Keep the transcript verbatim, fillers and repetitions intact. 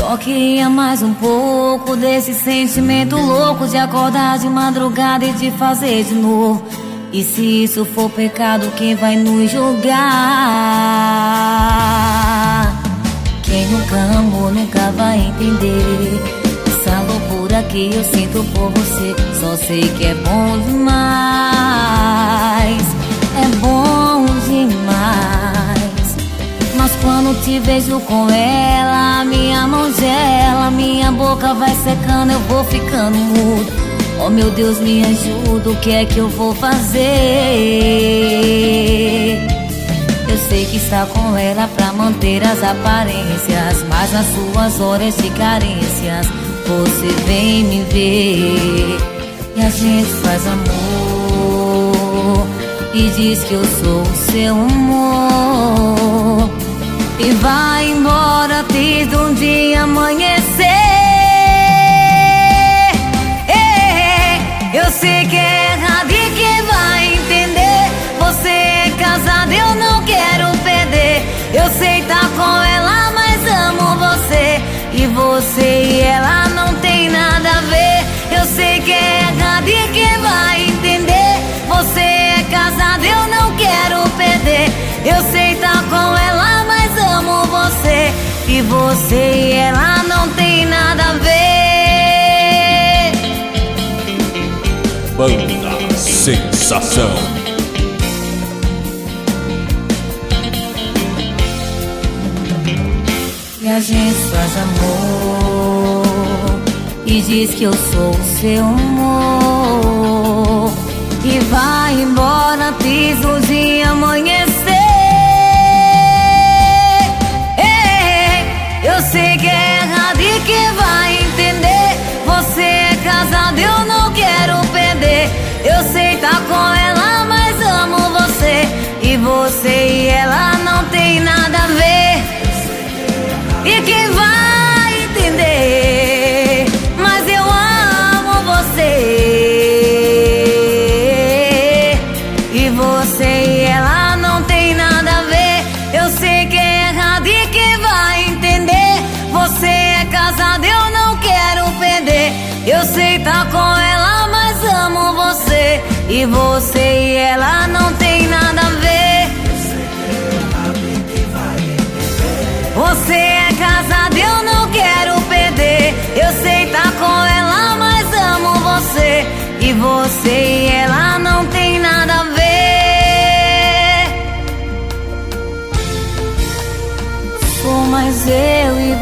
Só queria mais um pouco desse sentimento louco de acordar de madrugada e de fazer de novo. E se isso for pecado, quem vai nos julgar? Quem nunca amou nunca vai entender essa loucura que eu sinto por você. Só sei que é bom demais, é bom demais. Mas quando te vejo com ela, minha mão gela, minha boca vai secando, eu vou ficando mudo. Oh meu Deus, me ajuda, o que é que eu vou fazer? Eu sei que está com ela pra manter as aparências, mas nas suas horas de carências você vem me ver e a gente faz amor e diz que eu sou o seu amor e vai embora desde um dia amanhecer. Eu sei que é errado e quem vai entender? Você é casado, eu não quero perder. Eu sei tá com ela, mas amo você. E você e ela não tem nada a ver. Eu sei que é errado e quem vai entender? Você é casado, eu não quero perder. Eu sei tá com ela, mas amo você. E você e ela não tem nada a ver. Banda Sensação. E a gente faz amor e diz que eu sou o seu amor e vai embora antes do dia amanhecer. Eu sei que é errado e quem vai entender? Você é casado, eu não quero perder. Eu sei tá com ela, mas amo você. E você e ela não tem nada a ver. E quem vai entender? Mas eu amo você. E você e ela não tem nada a ver. Eu sei que é errado e quem vai entender? Você é casado, eu não quero perder. Eu sei tá com ela, mas amo você. E você e ela não tem nada a ver. Você é casado, eu não quero perder. Eu sei tá com ela, mas amo você. E você e ela não tem nada a ver. Sou mais eu e